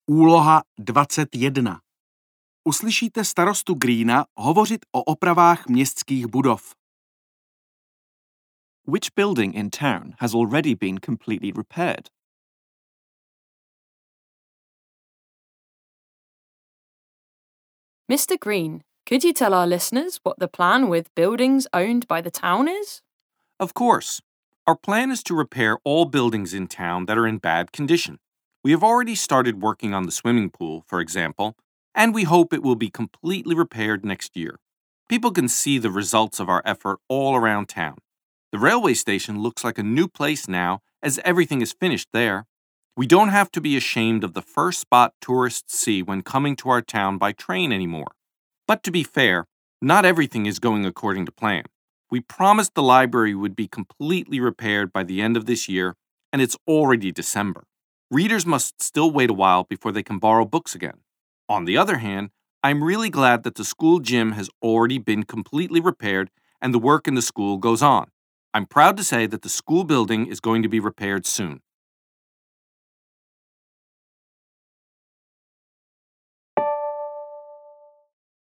Úloha 21. Uslyšíte starostu Greena hovořit o opravách městských budov. Which building in town has already been completely repaired? Mr. Green, could you tell our listeners what the plan with buildings owned by the town is? Of course. Our plan is to repair all buildings in town that are in bad condition. We have already started working on the swimming pool, for example, and we hope it will be completely repaired next year. People can see the results of our effort all around town. The railway station looks like a new place now, as everything is finished there. We don't have to be ashamed of the first spot tourists see when coming to our town by train anymore. But to be fair, not everything is going according to plan. We promised the library would be completely repaired by the end of this year, and it's already December. Readers must still wait a while before they can borrow books again. On the other hand, I'm really glad that the school gym has already been completely repaired and the work in the school goes on. I'm proud to say that the school building is going to be repaired soon.